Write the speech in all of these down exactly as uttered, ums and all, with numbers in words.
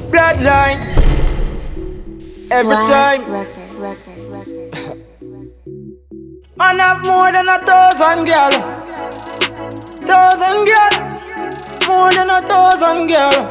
Bloodline. Every time. Record, record, record. Man have more than a thousand girl. Thousand girl. More than a thousand girl.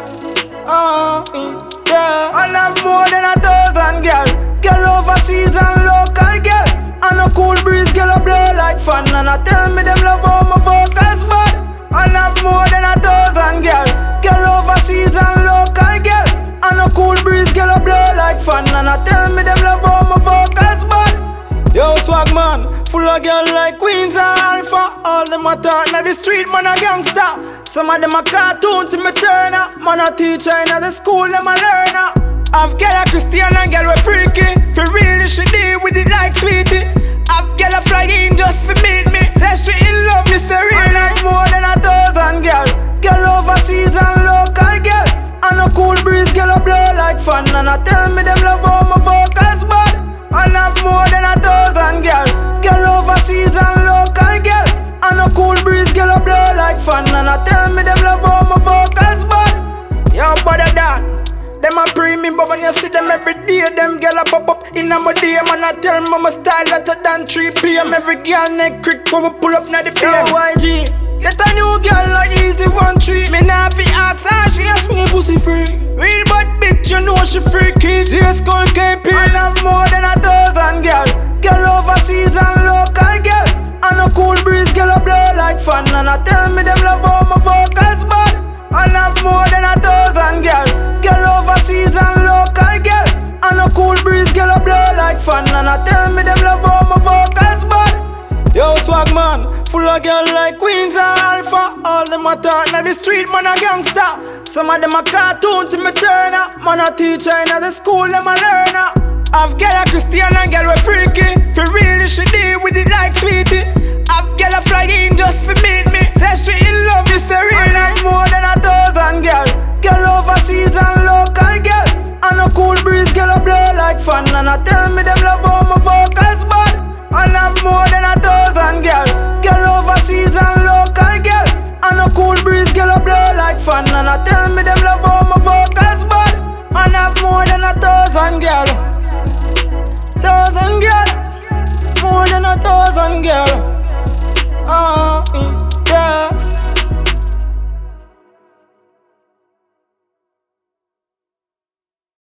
Uh, yeah. Man have more than a thousand girl. Girl overseas and local girl. And a cool breeze girl a blow like fun. And I tell me them love how my vocals bad. Man have more than a thousand girl. Girl overseas and local girl. And a cool breeze girl a blow like fun. And I tell me them love how my vocals bad. Yo, swag man, full of girl like Queens and Alpha. All them a talk na the street, man a gangster. Some of them a cartoon to me turn up. Man a teacher in the school, them a learner. I've girl a Christian and girl we freaky. For real, she deal with it like sweetie. I've girl a fly in just for meet me. Say she in love, me say real like more than a thousand girl. Girl overseas and local girl. And a cool breeze, girl a blow like fun. And I tell me them love how my vocals bad. And have more than a thousand girl. Girl overseas and local girl. And a cool breeze, girl a blow like fun. And I tell me them love how my vocals bad. Yo, brother that them a pre me, but when you see them every day, them girl a pop up in a my day. Man I tell me my style hotter than three P M. Every girl neck crick when we pull up na the P M. Yo, Y G, get a new girl like easy one treat. Me nah fi ask her, she ask me pussy free. Real bad bitch, you know she freaky. J Skull K P. And have more than a thousand girl. Girl overseas and local girl. And a cool breeze, girl a blow like fun. And I tell me them love how my vocals bad. And have more than a thousand girl. Girl overseas and local girl. And a cool breeze, girl a blow like fun. And I tell me them love how my vocals bad. Yo, swag man, full of girl like Queens and Alpha. All them a talk na the street, man a gangster. Some of them a cartoon to me turn up. Man a teacher in the school, them a learner. I've girl a Christian and girl we freaky. For real, she deal with it like sweetie. I've girl a fly in just for meet me. Say she in love, me say real like more than a thousand girl. Girl overseas and local girl. And a cool breeze, girl a blow like fun. And I tell me them love how my vocals bad. And have more than a thousand girl. Girl overseas and local girl. And a cool breeze, girl a blow like fun. And I tell me them love how my vocals bad. And have more than a thousand girl. Thousand girl. More than a thousand girl.